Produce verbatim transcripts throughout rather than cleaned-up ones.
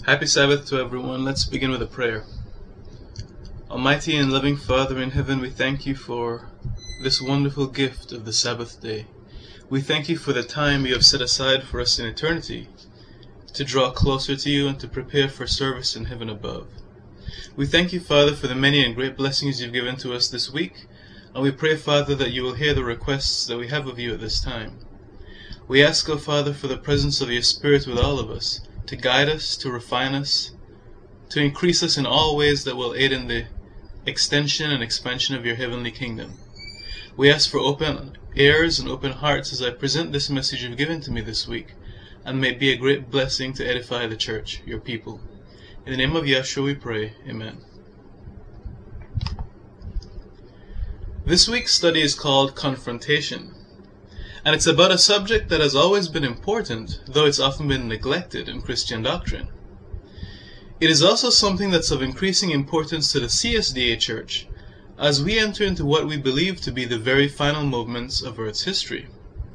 Happy Sabbath to everyone. Let's begin with a prayer. Almighty and loving Father in heaven, we thank you for this wonderful gift of the Sabbath day. We thank you for the time you have set aside for us in eternity to draw closer to you and to prepare for service in heaven above. We thank you, Father, for the many and great blessings you've given to us this week, and we pray, Father, that you will hear the requests that we have of you at this time. We ask, O Father, for the presence of your Spirit with all of us, to guide us, to refine us, to increase us in all ways that will aid in the extension and expansion of your heavenly kingdom. We ask for open ears and open hearts as I present this message you've given to me this week, and may it be a great blessing to edify the church, your people. In the name of Yahshua we pray, Amen. This week's study is called Confrontation. And it's about a subject that has always been important, though it's often been neglected in Christian doctrine. It is also something that's of increasing importance to the C S D A Church, as we enter into what we believe to be the very final moments of Earth's history.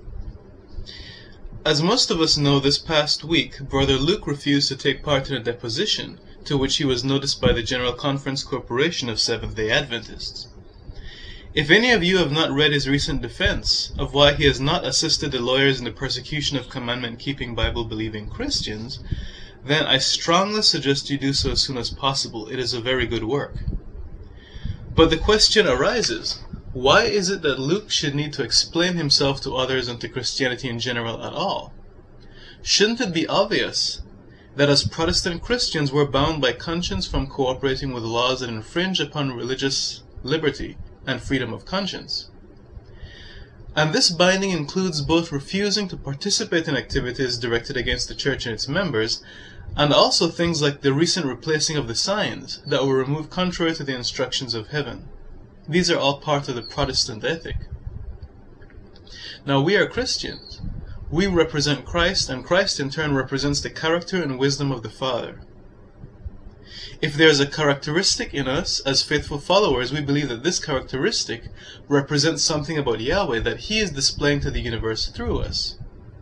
As most of us know, this past week, Brother Luke refused to take part in a deposition to which he was noticed by the General Conference Corporation of Seventh-day Adventists. If any of you have not read his recent defense of why he has not assisted the lawyers in the persecution of commandment-keeping, Bible-believing Christians, then I strongly suggest you do so as soon as possible. It is a very good work. But the question arises, why is it that Luke should need to explain himself to others and to Christianity in general at all? Shouldn't it be obvious that as Protestant Christians we're bound by conscience from cooperating with laws that infringe upon religious liberty and freedom of conscience? And this binding includes both refusing to participate in activities directed against the church and its members, and also things like the recent replacing of the signs that were removed contrary to the instructions of heaven. These are all part of the Protestant ethic. Now we are Christians. We represent Christ, and Christ in turn represents the character and wisdom of the Father. If there is a characteristic in us as faithful followers, we believe that this characteristic represents something about Yahweh that He is displaying to the universe through us.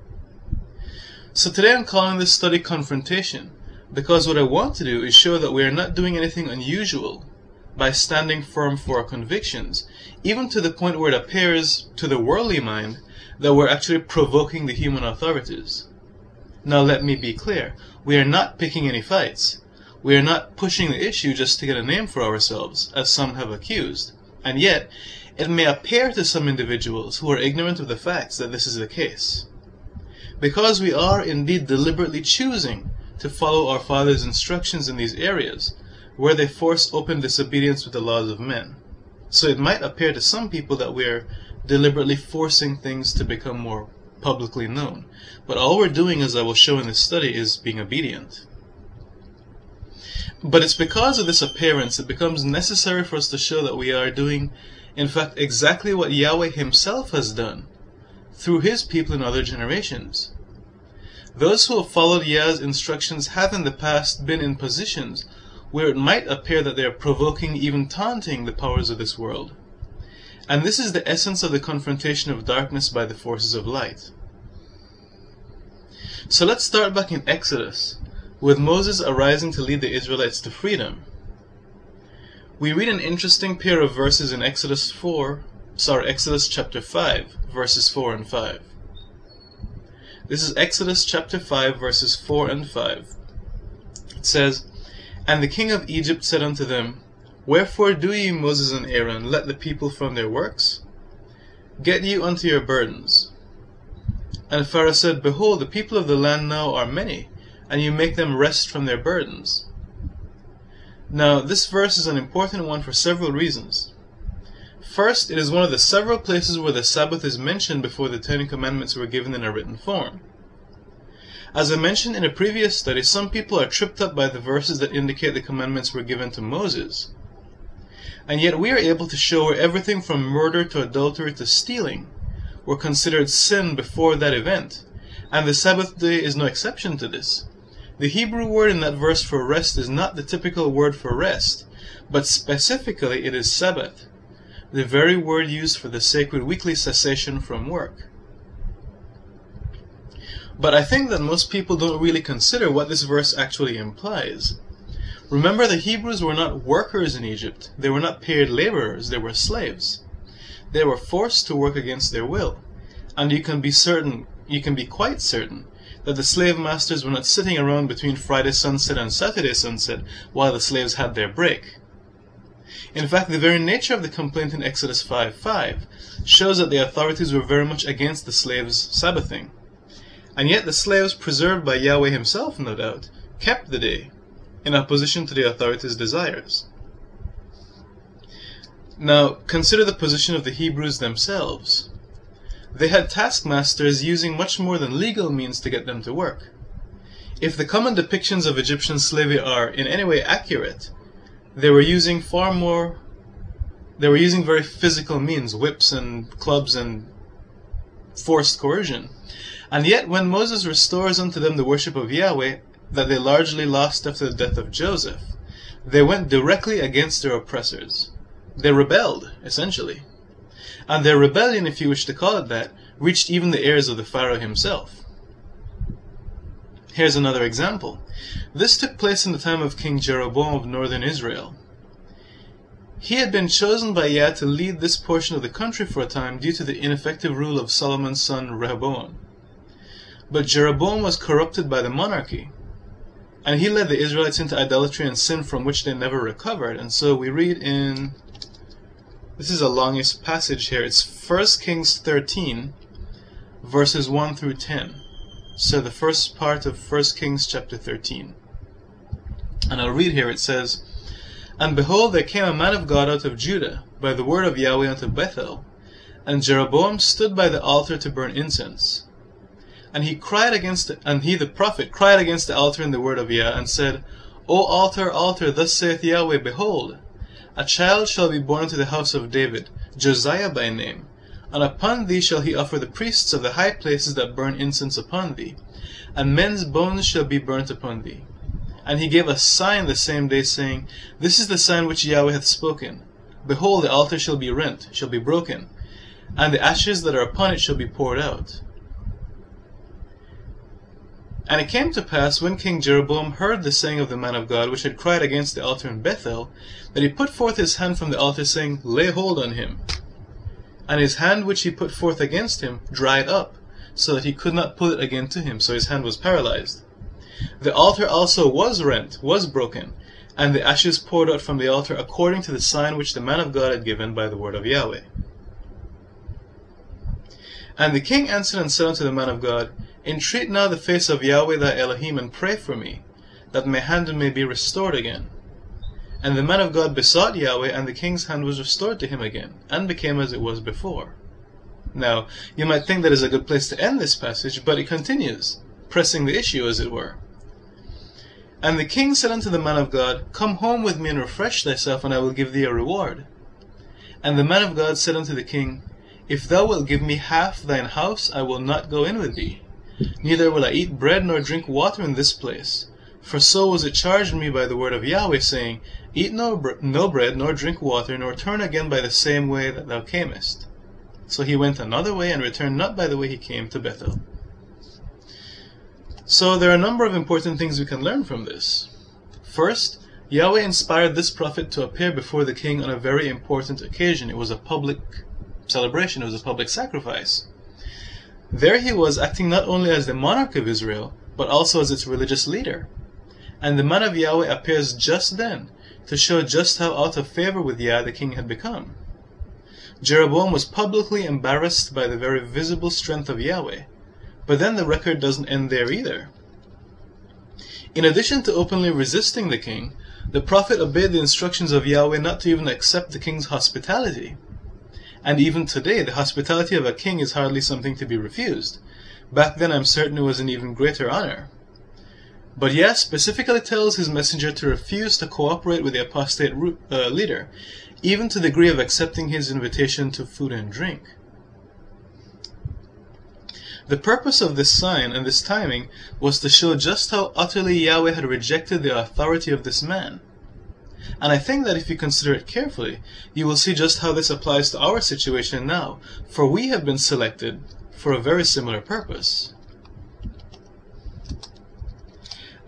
So today I'm calling this study Confrontation, because what I want to do is show that we are not doing anything unusual by standing firm for our convictions, even to the point where it appears to the worldly mind that we're actually provoking the human authorities. Now let me be clear, we are not picking any fights. We are not pushing the issue just to get a name for ourselves, as some have accused. And yet, it may appear to some individuals who are ignorant of the facts that this is the case. Because we are indeed deliberately choosing to follow our Father's instructions in these areas, where they force open disobedience with the laws of men. So it might appear to some people that we are deliberately forcing things to become more publicly known. But all we're doing, as I will show in this study, is being obedient. But it's because of this appearance it becomes necessary for us to show that we are doing, in fact, exactly what Yahweh Himself has done through His people in other generations. Those who have followed Yah's instructions have in the past been in positions where it might appear that they are provoking, even taunting, the powers of this world. And this is the essence of the confrontation of darkness by the forces of light. So let's start back in Exodus, with Moses arising to lead the Israelites to freedom. We read an interesting pair of verses in Exodus four, sorry, Exodus chapter five, verses four and five. This is Exodus chapter five, verses four and five. It says, "And the king of Egypt said unto them, Wherefore do ye, Moses and Aaron, let the people from their works? Get you unto your burdens. And Pharaoh said, Behold, the people of the land now are many, and you make them rest from their burdens." Now, this verse is an important one for several reasons. First, it is one of the several places where the Sabbath is mentioned before the Ten Commandments were given in a written form. As I mentioned in a previous study, some people are tripped up by the verses that indicate the commandments were given to Moses. And yet we are able to show where everything from murder to adultery to stealing were considered sin before that event, and the Sabbath day is no exception to this. The Hebrew word in that verse for rest is not the typical word for rest, but specifically it is Sabbath, the very word used for the sacred weekly cessation from work. But I think that most people don't really consider what this verse actually implies. Remember, the Hebrews were not workers in Egypt. They were not paid laborers. They were slaves. They were forced to work against their will. And you can be certain, you can be quite certain, that the slave masters were not sitting around between Friday sunset and Saturday sunset while the slaves had their break. In fact, the very nature of the complaint in Exodus five five shows that the authorities were very much against the slaves Sabbathing. And yet the slaves, preserved by Yahweh himself, no doubt, kept the day, in opposition to the authorities' desires. Now, consider the position of the Hebrews themselves. They had taskmasters using much more than legal means to get them to work. If the common depictions of Egyptian slavery are in any way accurate, they were using far more, they were using very physical means, whips and clubs and forced coercion. And yet when Moses restores unto them the worship of Yahweh, that they largely lost after the death of Joseph, they went directly against their oppressors. They rebelled, essentially. And their rebellion, if you wish to call it that, reached even the ears of the Pharaoh himself. Here's another example. This took place in the time of King Jeroboam of northern Israel. He had been chosen by Yah to lead this portion of the country for a time due to the ineffective rule of Solomon's son Rehoboam. But Jeroboam was corrupted by the monarchy, and he led the Israelites into idolatry and sin from which they never recovered. And so we read in, this is a longish passage here, it's First Kings thirteen, verses one through ten. So the first part of First Kings chapter thirteen. And I'll read here, it says, And behold, there came a man of God out of Judah, by the word of Yahweh unto Bethel, and Jeroboam stood by the altar to burn incense. And he cried against it, and he the prophet cried against the altar in the word of Yah, and said, O altar, altar, thus saith Yahweh, behold, a child shall be born to the house of David, Josiah by name, and upon thee shall he offer the priests of the high places that burn incense upon thee, and men's bones shall be burnt upon thee. And he gave a sign the same day, saying, This is the sign which Yahweh hath spoken. Behold, the altar shall be rent, shall be broken, and the ashes that are upon it shall be poured out. And it came to pass, when King Jeroboam heard the saying of the man of God, which had cried against the altar in Bethel, that he put forth his hand from the altar, saying, Lay hold on him. And his hand which he put forth against him dried up, so that he could not pull it again to him, so his hand was paralyzed. The altar also was rent, was broken, and the ashes poured out from the altar, according to the sign which the man of God had given by the word of Yahweh. And the king answered and said unto the man of God, Entreat now the face of Yahweh thy Elohim, and pray for me, that my hand may be restored again. And the man of God besought Yahweh, and the king's hand was restored to him again, and became as it was before. Now, you might think that is a good place to end this passage, but it continues, pressing the issue, as it were. And the king said unto the man of God, Come home with me and refresh thyself, and I will give thee a reward. And the man of God said unto the king, If thou wilt give me half thine house, I will not go in with thee. Neither will I eat bread nor drink water in this place. For so was it charged me by the word of Yahweh, saying, Eat no, bre no bread nor drink water, nor turn again by the same way that thou camest. So he went another way, and returned not by the way he came to Bethel. So there are a number of important things we can learn from this. First, Yahweh inspired this prophet to appear before the king on a very important occasion. It was a public celebration, it was a public sacrifice. There he was, acting not only as the monarch of Israel, but also as its religious leader. And the man of Yahweh appears just then, to show just how out of favor with Yah the king had become. Jeroboam was publicly embarrassed by the very visible strength of Yahweh. But then the record doesn't end there either. In addition to openly resisting the king, the prophet obeyed the instructions of Yahweh not to even accept the king's hospitality. And even today, the hospitality of a king is hardly something to be refused. Back then, I'm certain it was an even greater honor. But Yah specifically tells his messenger to refuse to cooperate with the apostate uh, leader, even to the degree of accepting his invitation to food and drink. The purpose of this sign and this timing was to show just how utterly Yahweh had rejected the authority of this man. And I think that if you consider it carefully, you will see just how this applies to our situation now, for we have been selected for a very similar purpose.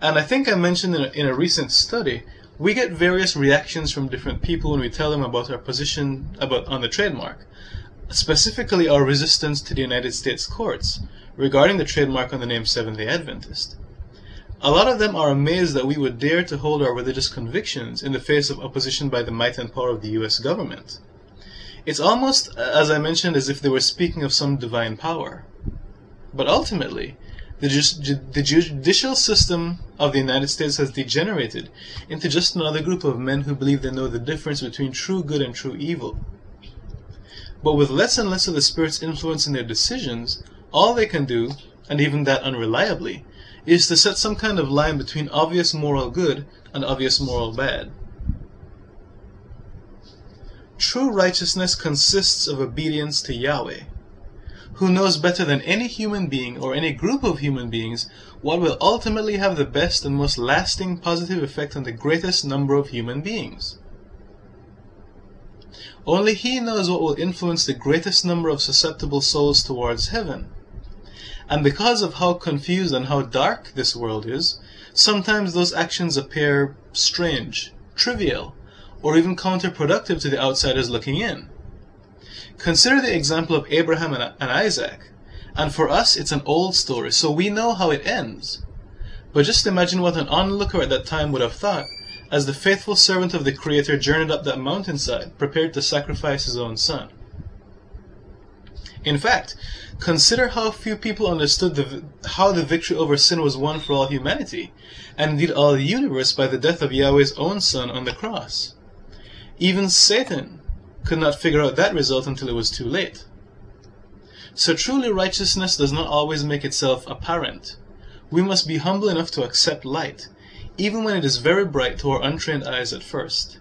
And I think I mentioned in a, in a recent study, we get various reactions from different people when we tell them about our position about on the trademark, specifically our resistance to the United States courts regarding the trademark on the name Seventh-day Adventist. A lot of them are amazed that we would dare to hold our religious convictions in the face of opposition by the might and power of the U S government. It's almost, as I mentioned, as if they were speaking of some divine power. But ultimately, the, ju the judicial system of the United States has degenerated into just another group of men who believe they know the difference between true good and true evil. But with less and less of the Spirit's influence in their decisions, all they can do, and even that unreliably, is to set some kind of line between obvious moral good and obvious moral bad. True righteousness consists of obedience to Yahweh, who knows better than any human being or any group of human beings what will ultimately have the best and most lasting positive effect on the greatest number of human beings. Only He knows what will influence the greatest number of susceptible souls towards heaven. And because of how confused and how dark this world is, sometimes those actions appear strange, trivial, or even counterproductive to the outsiders looking in. Consider the example of Abraham and, and Isaac, and for us it's an old story, so we know how it ends. But just imagine what an onlooker at that time would have thought, as the faithful servant of the Creator journeyed up that mountainside, prepared to sacrifice his own son. In fact, consider how few people understood the, how the victory over sin was won for all humanity, and indeed all the universe, by the death of Yahweh's own Son on the cross. Even Satan could not figure out that result until it was too late. So truly righteousness does not always make itself apparent. We must be humble enough to accept light, even when it is very bright to our untrained eyes at first.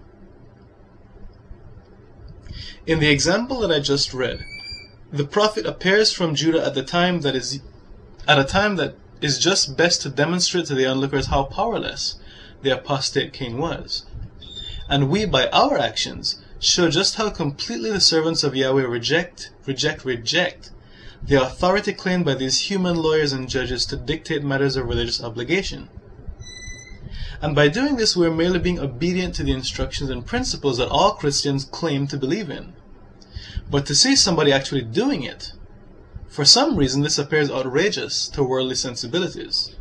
In the example that I just read, the prophet appears from Judah at the time that is at a time that is just best to demonstrate to the onlookers how powerless the apostate king was. And we, by our actions, show just how completely the servants of Yahweh reject, reject, reject the authority claimed by these human lawyers and judges to dictate matters of religious obligation. And by doing this, we are merely being obedient to the instructions and principles that all Christians claim to believe in. But to see somebody actually doing it, for some reason this appears outrageous to worldly sensibilities.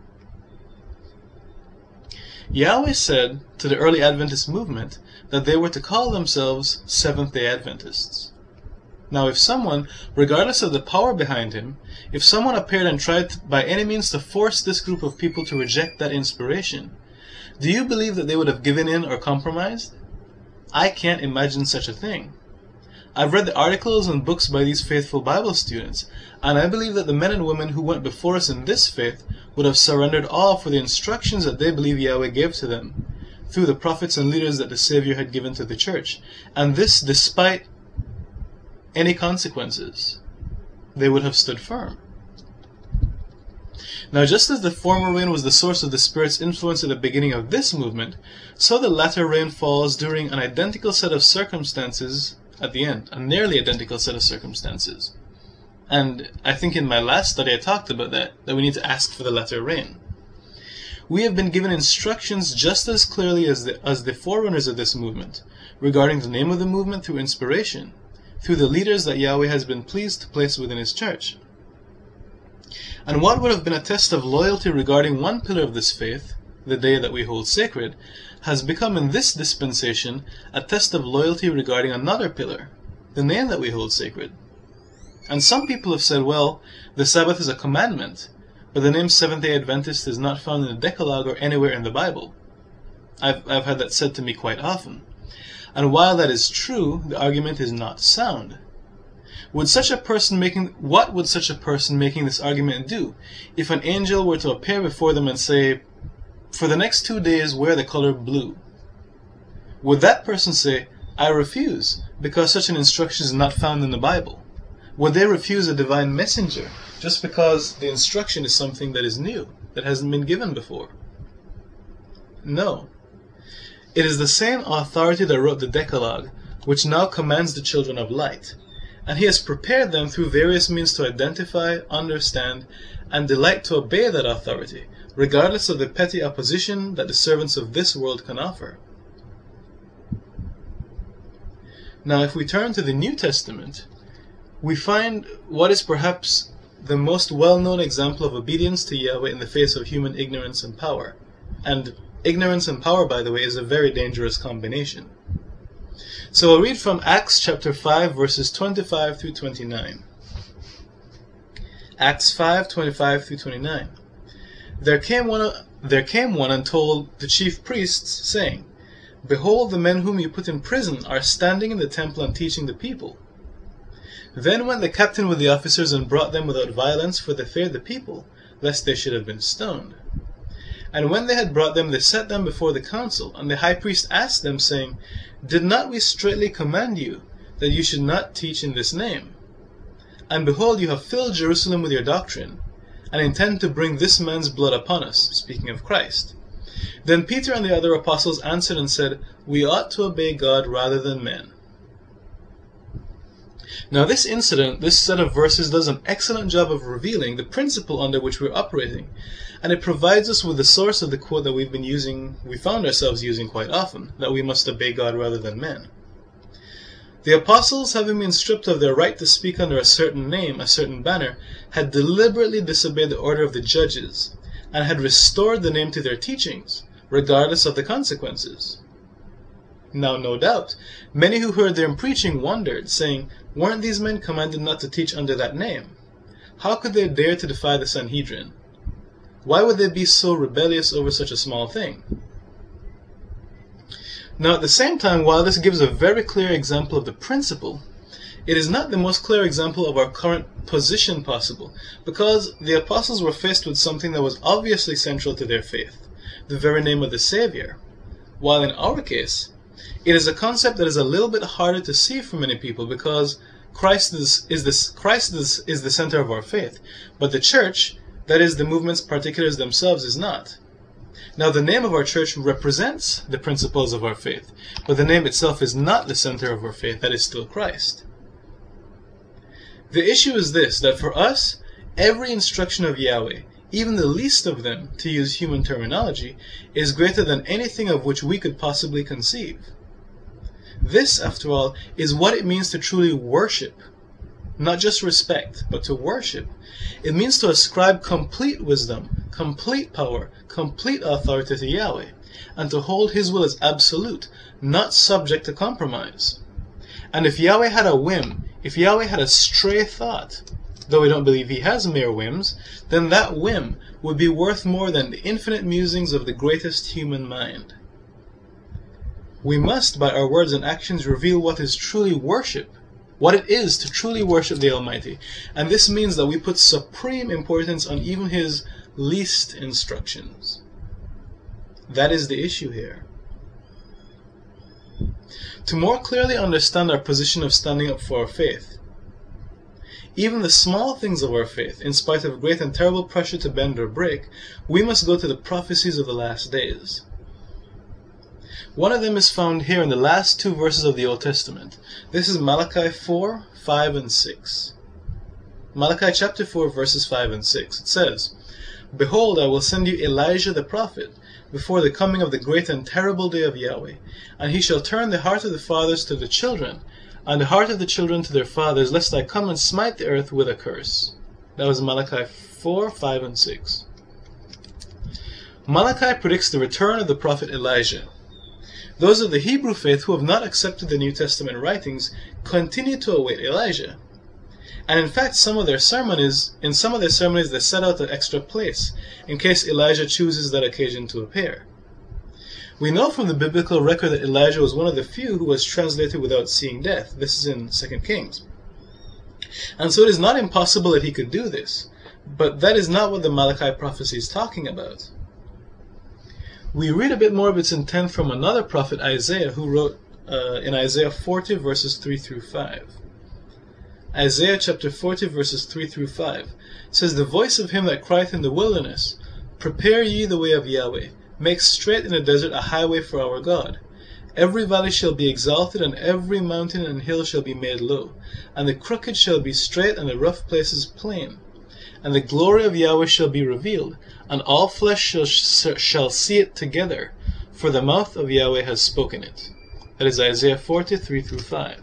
Yahweh said to the early Adventist movement that they were to call themselves Seventh-day Adventists. Now if someone, regardless of the power behind him, if someone appeared and tried to, by any means to force this group of people to reject that inspiration, do you believe that they would have given in or compromised? I can't imagine such a thing. I've read the articles and books by these faithful Bible students, and I believe that the men and women who went before us in this faith would have surrendered all for the instructions that they believe Yahweh gave to them, through the prophets and leaders that the Savior had given to the church, and this despite any consequences. They would have stood firm. Now just as the former rain was the source of the Spirit's influence at the beginning of this movement, so the latter rain falls during an identical set of circumstances at the end, a nearly identical set of circumstances. And I think in my last study I talked about that, that we need to ask for the latter rain. We have been given instructions just as clearly as the, as the forerunners of this movement, regarding the name of the movement through inspiration, through the leaders that Yahweh has been pleased to place within His church. And what would have been a test of loyalty regarding one pillar of this faith, the day that we hold sacred, has become in this dispensation a test of loyalty regarding another pillar, the name that we hold sacred. And some people have said, well, the Sabbath is a commandment, but the name Seventh-day Adventist is not found in the Decalogue or anywhere in the Bible. I've, I've had that said to me quite often. And while that is true, the argument is not sound. Would such a person making, what would such a person making this argument do if an angel were to appear before them and say, for the next two days wear the color blue? Would that person say, I refuse, because such an instruction is not found in the Bible? Would they refuse a divine messenger just because the instruction is something that is new, that hasn't been given before? No. It is the same authority that wrote the Decalogue, which now commands the children of light, and He has prepared them through various means to identify, understand, and delight to obey that authority, regardless of the petty opposition that the servants of this world can offer. Now, if we turn to the New Testament, we find what is perhaps the most well-known example of obedience to Yahweh in the face of human ignorance and power. And ignorance and power, by the way, is a very dangerous combination. So we'll read from Acts chapter five, verses twenty-five through twenty-nine. Acts five, twenty-five through twenty-nine. There came one, there came one and told the chief priests, saying, Behold, the men whom you put in prison are standing in the temple and teaching the people. Then went the captain with the officers and brought them without violence, for they feared the people, lest they should have been stoned. And when they had brought them, they set them before the council. And the high priest asked them, saying, Did not we straitly command you that you should not teach in this name? And behold, you have filled Jerusalem with your doctrine, and intend to bring this man's blood upon us, speaking of Christ. Then Peter and the other apostles answered and said, We ought to obey God rather than men. Now this incident, this set of verses, does an excellent job of revealing the principle under which we're operating, and it provides us with the source of the quote that we've been using, we found ourselves using quite often, that we must obey God rather than men. The apostles, having been stripped of their right to speak under a certain name, a certain banner, had deliberately disobeyed the order of the judges, and had restored the name to their teachings, regardless of the consequences. Now, no doubt, many who heard them preaching wondered, saying, Weren't these men commanded not to teach under that name? How could they dare to defy the Sanhedrin? Why would they be so rebellious over such a small thing? Now, at the same time, while this gives a very clear example of the principle, it is not the most clear example of our current position possible, because the apostles were faced with something that was obviously central to their faith, the very name of the Savior, while in our case, it is a concept that is a little bit harder to see for many people, because Christ is, is, this, Christ is, is the center of our faith, but the church, that is, the movement's particulars themselves, is not. Now, the name of our church represents the principles of our faith, but the name itself is not the center of our faith, that is still Christ. The issue is this, that for us, every instruction of Yahweh, even the least of them, to use human terminology, is greater than anything of which we could possibly conceive. This, after all, is what it means to truly worship. Not just respect, but to worship. It means to ascribe complete wisdom, complete power, complete authority to Yahweh, and to hold His will as absolute, not subject to compromise. And if Yahweh had a whim, if Yahweh had a stray thought, though we don't believe He has mere whims, then that whim would be worth more than the infinite musings of the greatest human mind. We must, by our words and actions, reveal what is truly worship, what it is to truly worship the Almighty, and this means that we put supreme importance on even His least instructions. That is the issue here. To more clearly understand our position of standing up for our faith, even the small things of our faith, in spite of great and terrible pressure to bend or break, we must go to the prophecies of the last days. One of them is found here in the last two verses of the Old Testament. This is Malachi four, five, and six. Malachi chapter four, verses five and six. It says, Behold, I will send you Elijah the prophet, before the coming of the great and terrible day of Yahweh, and he shall turn the heart of the fathers to the children, and the heart of the children to their fathers, lest I come and smite the earth with a curse. That was Malachi four, five, and six. Malachi predicts the return of the prophet Elijah. Those of the Hebrew faith who have not accepted the New Testament writings continue to await Elijah. And in fact, some of their sermons, in some of their sermons, they set out an extra place, in case Elijah chooses that occasion to appear. We know from the biblical record that Elijah was one of the few who was translated without seeing death. This is in Second Kings. And so it is not impossible that he could do this, but that is not what the Malachi prophecy is talking about. We read a bit more of its intent from another prophet, Isaiah, who wrote uh, in Isaiah forty, verses three through five. Isaiah chapter forty, verses three through five says, The voice of him that crieth in the wilderness, Prepare ye the way of Yahweh, make straight in the desert a highway for our God. Every valley shall be exalted, and every mountain and hill shall be made low, and the crooked shall be straight, and the rough places plain. and the glory of Yahweh shall be revealed, and all flesh shall, shall see it together, for the mouth of Yahweh has spoken it. That is Isaiah forty-three through five.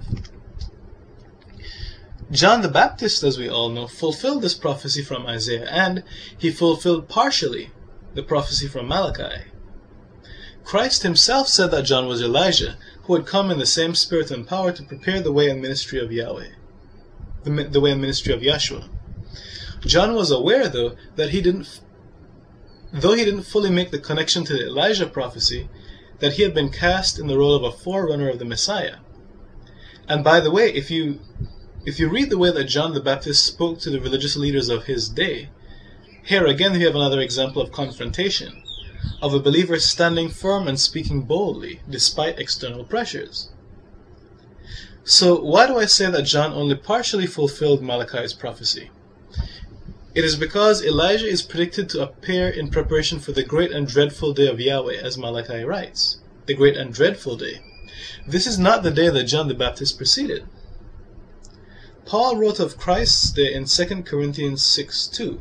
John the Baptist, as we all know, fulfilled this prophecy from Isaiah, and he fulfilled partially the prophecy from Malachi. Christ himself said that John was Elijah, who had come in the same spirit and power to prepare the way and ministry of Yahweh, the, the way and ministry of Yahshua. John was aware, though, that he didn't, though he didn't fully make the connection to the Elijah prophecy, that he had been cast in the role of a forerunner of the Messiah. And by the way, if you if you read the way that John the Baptist spoke to the religious leaders of his day, here again we have another example of confrontation, of a believer standing firm and speaking boldly, despite external pressures. So why do I say that John only partially fulfilled Malachi's prophecy? It is because Elijah is predicted to appear in preparation for the great and dreadful day of Yahweh, as Malachi writes. The great and dreadful day. This is not the day that John the Baptist preceded. Paul wrote of Christ's day in Second Corinthians six two.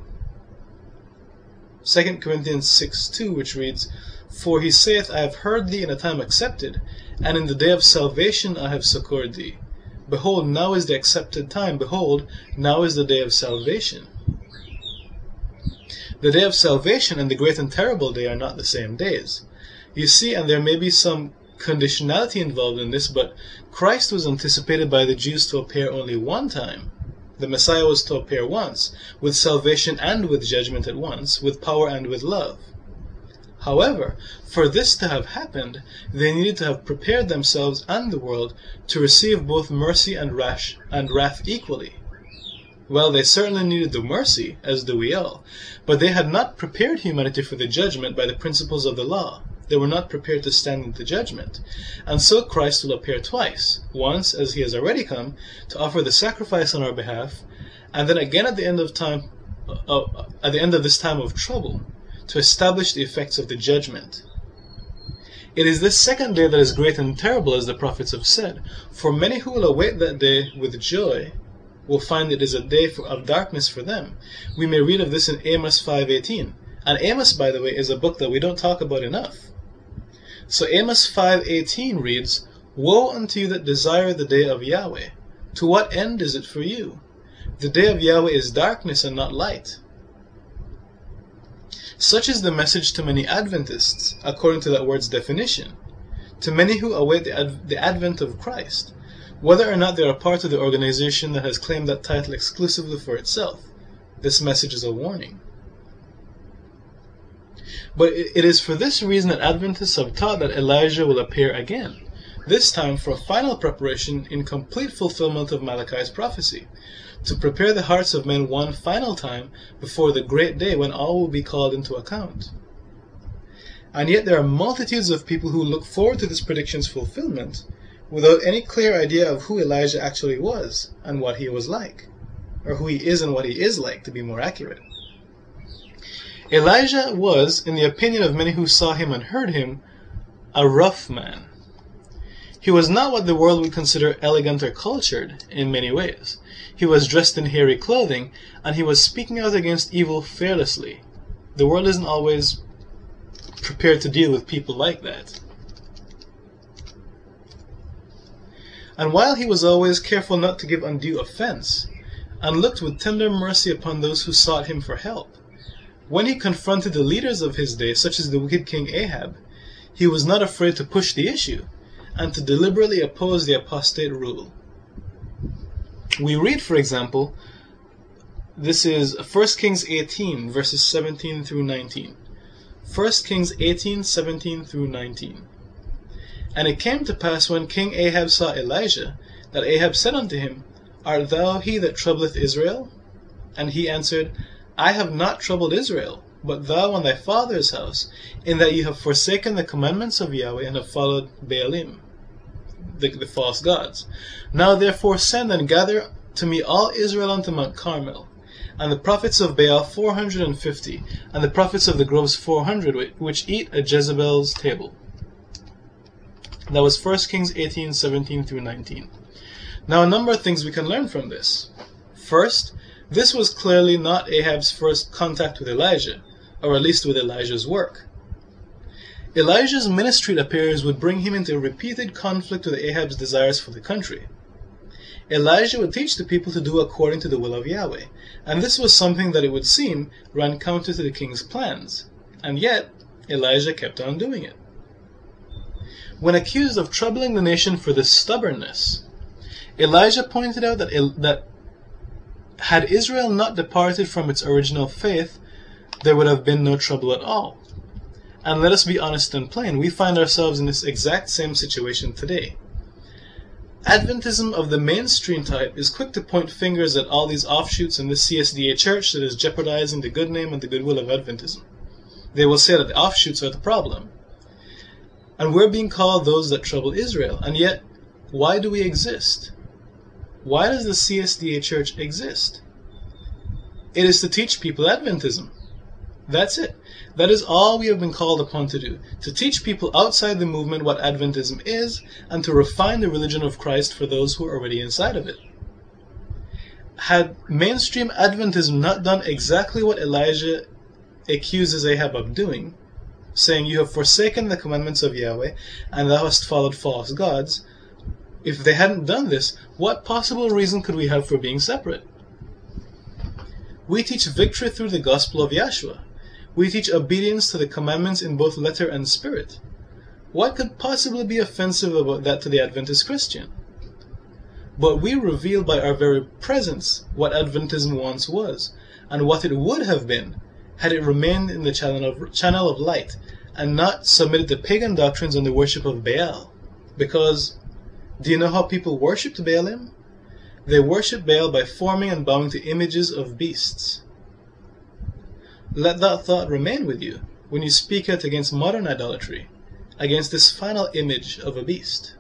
Second Corinthians six two, which reads, For he saith, I have heard thee in a time accepted, and in the day of salvation I have succoured thee. Behold, now is the accepted time. Behold, now is the day of salvation. The day of salvation and the great and terrible day are not the same days. You see, and there may be some conditionality involved in this, but Christ was anticipated by the Jews to appear only one time. The Messiah was to appear once, with salvation and with judgment at once, with power and with love. However, for this to have happened, they needed to have prepared themselves and the world to receive both mercy and wrath, and wrath equally. Well, they certainly needed the mercy, as do we all, but they had not prepared humanity for the judgment by the principles of the law. They were not prepared to stand in the judgment. And so Christ will appear twice, once, as he has already come, to offer the sacrifice on our behalf, and then again at the end of time, uh, at the end of this time of trouble, to establish the effects of the judgment. It is this second day that is great and terrible, as the prophets have said, for many who will await that day with joy will find it is a day for, of darkness for them. We may read of this in Amos five eighteen. And Amos, by the way, is a book that we don't talk about enough. So Amos five eighteen reads, Woe unto you that desire the day of Yahweh! To what end is it for you? The day of Yahweh is darkness and not light. Such is the message to many Adventists, according to that word's definition. To many who await the, ad the advent of Christ, whether or not they are part of the organization that has claimed that title exclusively for itself. This message is a warning. But it is for this reason that Adventists have taught that Elijah will appear again, this time for a final preparation in complete fulfillment of Malachi's prophecy, to prepare the hearts of men one final time before the great day when all will be called into account. And yet there are multitudes of people who look forward to this prediction's fulfillment without any clear idea of who Elijah actually was and what he was like, or who he is and what he is like, to be more accurate. Elijah was, in the opinion of many who saw him and heard him, a rough man. He was not what the world would consider elegant or cultured in many ways. He was dressed in hairy clothing, and he was speaking out against evil fearlessly. The world isn't always prepared to deal with people like that. And while he was always careful not to give undue offense, and looked with tender mercy upon those who sought him for help, when he confronted the leaders of his day, such as the wicked king Ahab, he was not afraid to push the issue and to deliberately oppose the apostate rule. We read, for example, this is First Kings eighteen, verses seventeen through nineteen. First Kings eighteen, seventeen through nineteen. And it came to pass, when King Ahab saw Elijah, that Ahab said unto him, Art thou he that troubleth Israel? And he answered, I have not troubled Israel, but thou and thy father's house, in that ye have forsaken the commandments of Yahweh, and have followed Baalim, the, the false gods. Now therefore send and gather to me all Israel unto Mount Carmel, and the prophets of Baal four hundred and fifty, and the prophets of the groves four hundred, which eat at Jezebel's table. That was First Kings eighteen, seventeen through nineteen. Now a number of things we can learn from this. First, This was clearly not Ahab's first contact with Elijah, or at least with Elijah's work. Elijah's ministry, it appears, would bring him into repeated conflict with Ahab's desires for the country. Elijah would teach the people to do according to the will of Yahweh, and this was something that it would seem ran counter to the king's plans, and yet Elijah kept on doing it. When accused of troubling the nation for this stubbornness, Elijah pointed out that, Il that had Israel not departed from its original faith, there would have been no trouble at all. And let us be honest and plain, we find ourselves in this exact same situation today. Adventism of the mainstream type is quick to point fingers at all these offshoots in the C S D A church that is jeopardizing the good name and the goodwill of Adventism. They will say that the offshoots are the problem. And we're being called those that trouble Israel. And yet, why do we exist? Why does the C S D A church exist? It is to teach people Adventism. That's it. That is all we have been called upon to do, to teach people outside the movement what Adventism is, and to refine the religion of Christ for those who are already inside of it. Had mainstream Adventism not done exactly what Elijah accuses Ahab of doing, saying, "You have forsaken the commandments of Yahweh, and thou hast followed false gods," if they hadn't done this, what possible reason could we have for being separate? We teach victory through the gospel of Yahshua. We teach obedience to the commandments in both letter and spirit. What could possibly be offensive about that to the Adventist Christian? But we reveal by our very presence what Adventism once was, and what it would have been had it remained in the channel of, channel of light, and not submitted to pagan doctrines and the worship of Baal. Because, do you know how people worshipped Baalim? They worshipped Baal by forming and bowing to images of beasts. Let that thought remain with you when you speak out against modern idolatry, against this final image of a beast.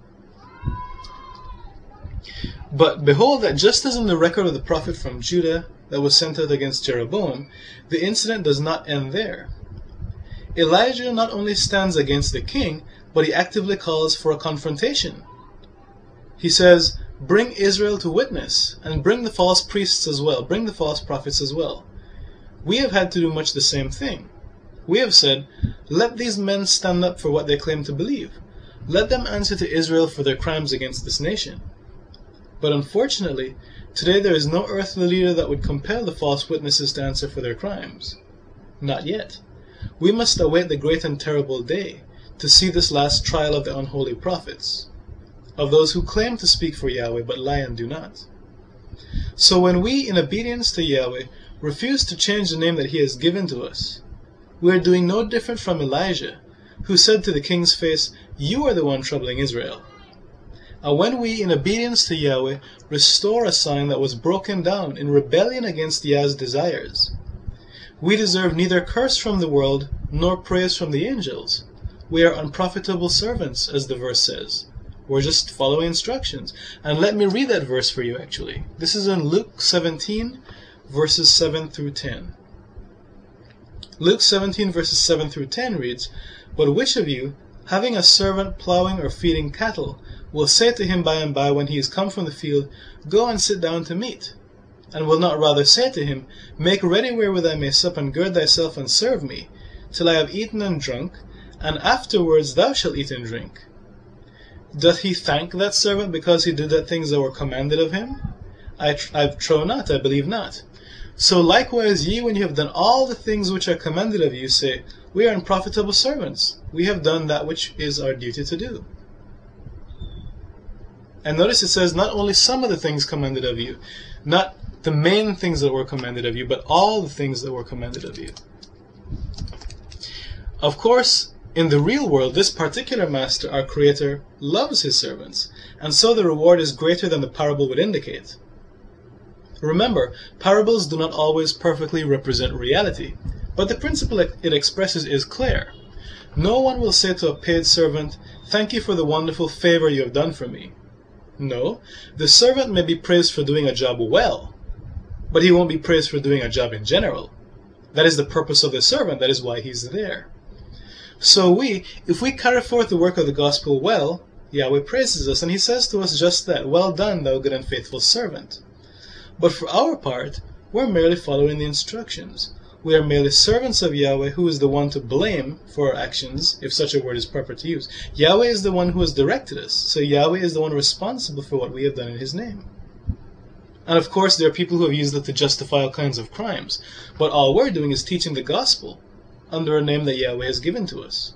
But behold that just as in the record of the prophet from Judah that was sent out against Jeroboam, the incident does not end there. Elijah not only stands against the king, but he actively calls for a confrontation. He says, "Bring Israel to witness, and bring the false priests as well, bring the false prophets as well." We have had to do much the same thing. We have said, let these men stand up for what they claim to believe. Let them answer to Israel for their crimes against this nation. But unfortunately, today there is no earthly leader that would compel the false witnesses to answer for their crimes. Not yet. We must await the great and terrible day to see this last trial of the unholy prophets, of those who claim to speak for Yahweh but lie and do not. So when we, in obedience to Yahweh, refuse to change the name that he has given to us, we are doing no different from Elijah, who said to the king's face, "You are the one troubling Israel." And when we, in obedience to Yahweh, restore a sign that was broken down in rebellion against Yah's desires, we deserve neither curse from the world nor praise from the angels. We are unprofitable servants, as the verse says. We're just following instructions. And let me read that verse for you, actually. This is in Luke seventeen, verses seven through ten. Luke seventeen, verses seven through ten reads, "But which of you, having a servant plowing or feeding cattle, will say to him by and by when he is come from the field, Go and sit down to meat? And will not rather say to him, Make ready wherewith I may sup, and gird thyself and serve me, till I have eaten and drunk, and afterwards thou shalt eat and drink? Doth he thank that servant because he did the things that were commanded of him? I, tr I trow not, I believe not. So likewise ye, when you have done all the things which are commanded of you, say, We are unprofitable servants. We have done that which is our duty to do." And notice it says not only some of the things commanded of you, not the main things that were commanded of you, but all the things that were commanded of you. Of course, in the real world, this particular master, our Creator, loves his servants, and so the reward is greater than the parable would indicate. Remember, parables do not always perfectly represent reality, but the principle it expresses is clear. No one will say to a paid servant, "Thank you for the wonderful favor you have done for me." No, the servant may be praised for doing a job well, but he won't be praised for doing a job in general. That is the purpose of the servant. That is why he's there. So we, if we carry forth the work of the gospel well, Yahweh praises us, and he says to us just that, "Well done, thou good and faithful servant." But for our part, we're merely following the instructions. We are merely servants of Yahweh, who is the one to blame for our actions, if such a word is proper to use. Yahweh is the one who has directed us, so Yahweh is the one responsible for what we have done in His name. And of course, there are people who have used it to justify all kinds of crimes, but all we're doing is teaching the gospel under a name that Yahweh has given to us.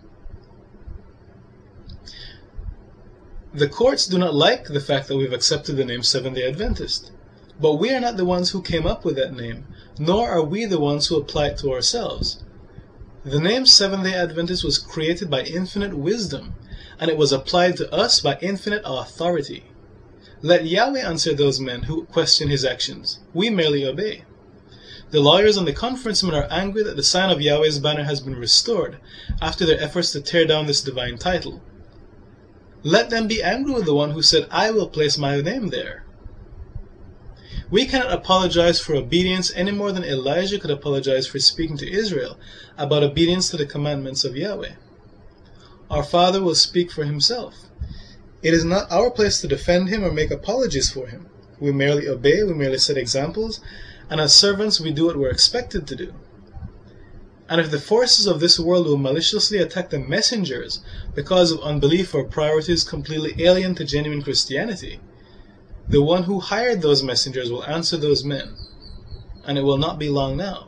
The courts do not like the fact that we've accepted the name Seventh-day Adventist, but we are not the ones who came up with that name, nor are we the ones who apply it to ourselves. The name Seventh-day Adventist was created by infinite wisdom, and it was applied to us by infinite authority. Let Yahweh answer those men who question His actions. We merely obey. The lawyers and the conferencemen are angry that the sign of Yahweh's banner has been restored after their efforts to tear down this divine title. Let them be angry with the one who said, "I will place my name there." We cannot apologize for obedience any more than Elijah could apologize for speaking to Israel about obedience to the commandments of Yahweh. Our Father will speak for Himself. It is not our place to defend Him or make apologies for Him. We merely obey, we merely set examples, and as servants we do what we're expected to do. And if the forces of this world will maliciously attack the messengers because of unbelief or priorities completely alien to genuine Christianity, the one who hired those messengers will answer those men, and it will not be long now.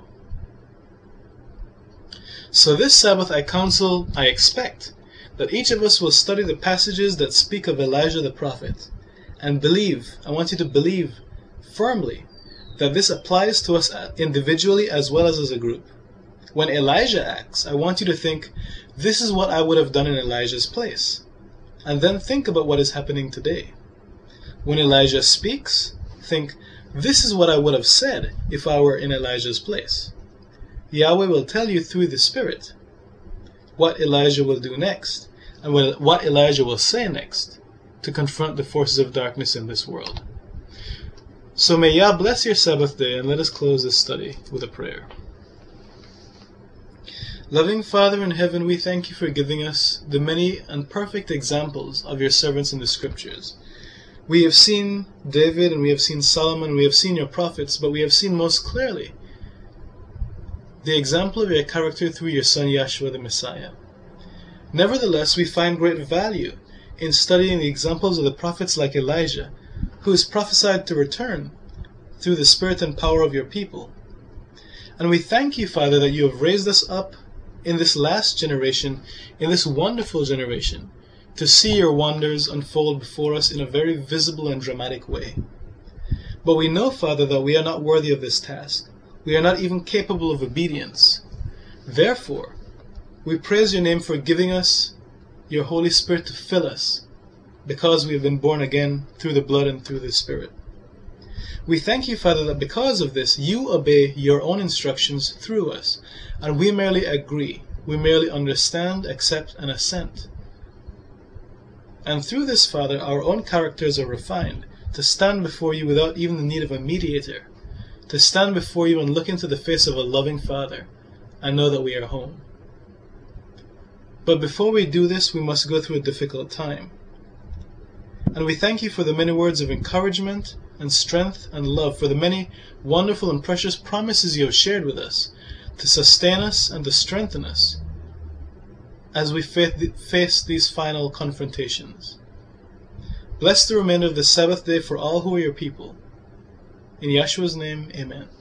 So this Sabbath I counsel, I expect, that each of us will study the passages that speak of Elijah the prophet, and believe, I want you to believe firmly, that this applies to us individually as well as as a group. When Elijah acts, I want you to think, this is what I would have done in Elijah's place, and then think about what is happening today. When Elijah speaks, think, this is what I would have said if I were in Elijah's place. Yahweh will tell you through the Spirit what Elijah will do next, and what Elijah will say next to confront the forces of darkness in this world. So may Yah bless your Sabbath day, and let us close this study with a prayer. Loving Father in heaven, we thank you for giving us the many and perfect examples of your servants in the Scriptures. We have seen David, and we have seen Solomon, we have seen your prophets, but we have seen most clearly the example of your character through your Son Yahshua the Messiah. Nevertheless, we find great value in studying the examples of the prophets like Elijah, who is prophesied to return through the spirit and power of your people. And we thank you, Father, that you have raised us up in this last generation, in this wonderful generation, to see your wonders unfold before us in a very visible and dramatic way. But we know, Father, that we are not worthy of this task. We are not even capable of obedience. Therefore, we praise your name for giving us your Holy Spirit to fill us, because we have been born again through the blood and through the Spirit. We thank you, Father, that because of this, you obey your own instructions through us, and we merely agree. We merely understand, accept, and assent. And through this, Father, our own characters are refined to stand before you without even the need of a mediator, to stand before you and look into the face of a loving Father and know that we are home. But before we do this, we must go through a difficult time. And we thank you for the many words of encouragement and strength and love, for the many wonderful and precious promises you have shared with us to sustain us and to strengthen us as we face these final confrontations. Bless the remainder of the Sabbath day for all who are your people. In Yahshua's name, amen.